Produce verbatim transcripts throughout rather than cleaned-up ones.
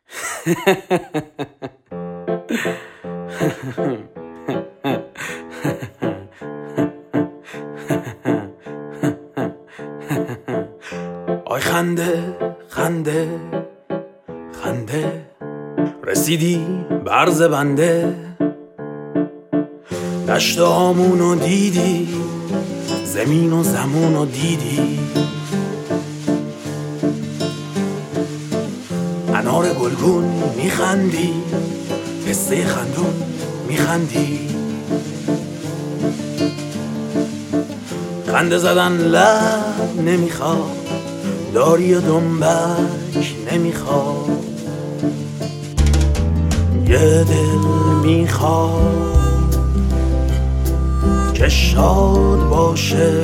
آی خنده خنده خنده، رسیدی برز بنده، دشت هامونو دیدی، زمین و زمونو دیدی، انار گلگون میخندی، پسته خندون میخندی، خنده زدن لب نمیخواد، داری و دنبک نمیخواد، یه دل میخواد که شاد باشه،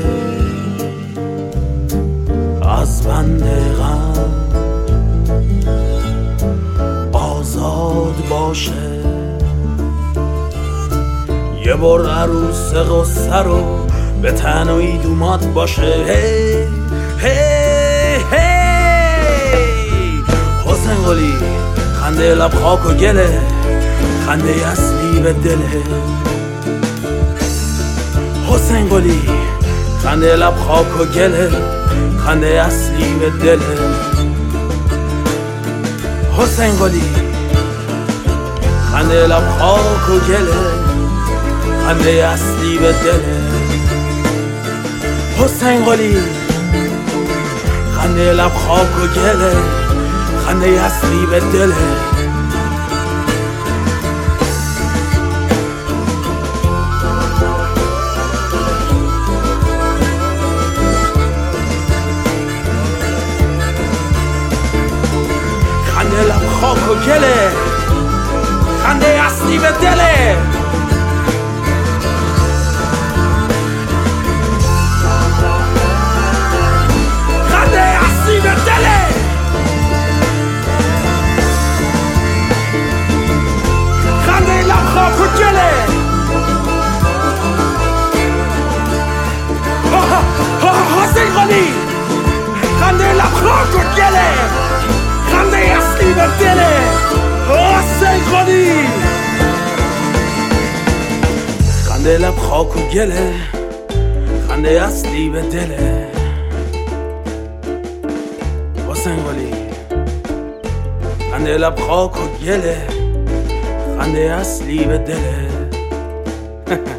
از بند غم آزاد باشه، یه بار عروس قصه رو به تنهایی دومات باشه. هی هی هی حسین قلی، خنده لب خاک و گله، خنده اصلی به دله. حسین قلی، خنده لب خاک و گله، خنده اصلی به دله. حسین قلی، خنده لب خاک و گله، خنده اصلی به دله. حسین قلی، خنده لب خاک و گله، خنده اصلی به دله. خنده لب خاک و گله، خنده اصلی به دله. خنده اصلی به دله. خنده لب خاک و گله. حسین قلی، خنده لب خاک و گله، خنده اصلی به دله. حسین قلی، خنده لب خاک و گله، خنده اصلی به دله. حسین قلی، خنده لب خاک و گله، خنده اصلی به دله.